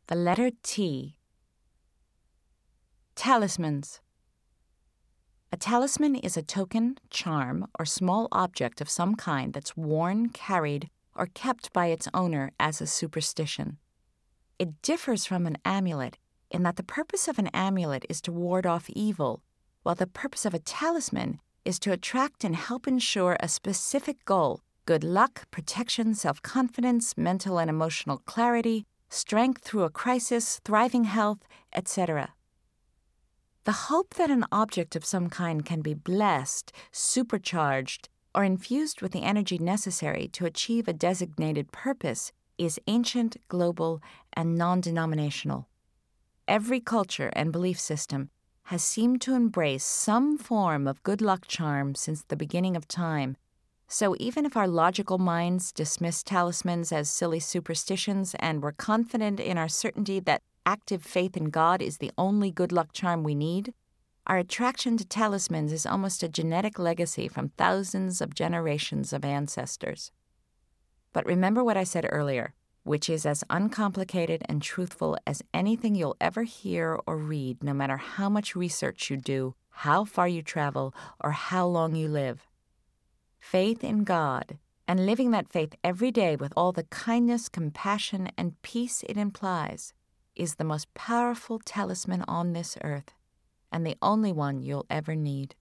The letter T. Talismans. A talisman is a token, charm, or small object of some kind that's worn, carried, or kept by its owner as a superstition. It differs from an amulet in that the purpose of an amulet is to ward off evil, while the purpose of a talisman is to attract and help ensure a specific goal: good luck, protection, self-confidence, mental and emotional clarity, strength through a crisis, thriving health, etc. The hope that an object of some kind can be blessed, supercharged, or infused with the energy necessary to achieve a designated purpose is ancient, global, and non-denominational. Every culture and belief system has seemed to embrace some form of good luck charm since the beginning of time, so even if our logical minds dismiss talismans as silly superstitions and we're confident in our certainty that active faith in God is the only good luck charm we need, our attraction to talismans is almost a genetic legacy from thousands of generations of ancestors. But remember what I said earlier, which is as uncomplicated and truthful as anything you'll ever hear or read, no matter how much research you do, how far you travel, or how long you live. Faith in God, and living that faith every day with all the kindness, compassion, and peace it implies, is the most powerful talisman on this earth, and the only one you'll ever need.